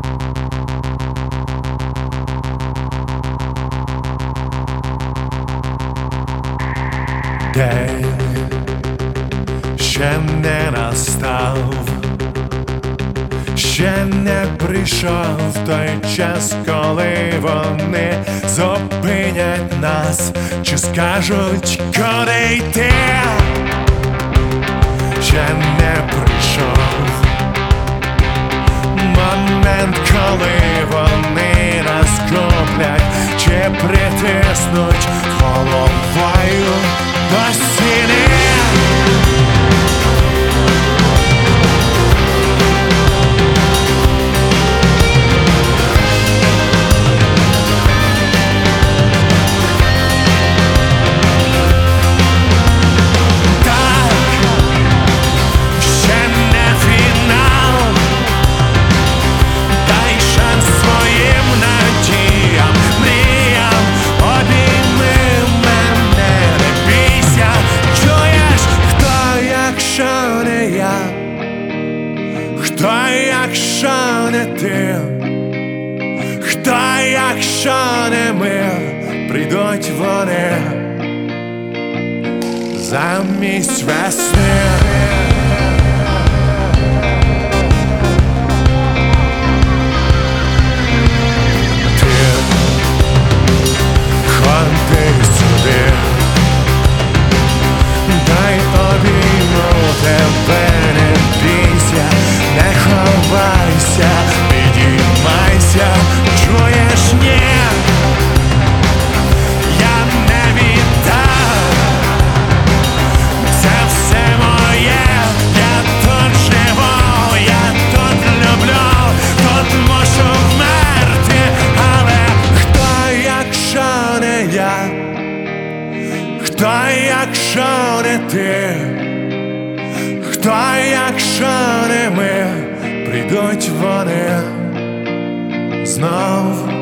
День ще не настав, ще не прийшов той час, коли вони зупинять нас, чи скажуть, куди йти. Ще не прийшов момент, коли вони нас куплять, чи притиснуть головою до стіни. Хто, якщо не ти? Хто, якщо не ми? Прийдуть вони замість весни. Ти ходи сюди, дай обійму тебе, не бійся, не ховайся, підіймайся, чуєш, ні, я не віддам, це все моє, я тут живу, я тут люблю, тут можу вмерти, але хто, якщо не я? Хто, якщо не ти? Хто, якщо не ми? Прийдуть вони знов.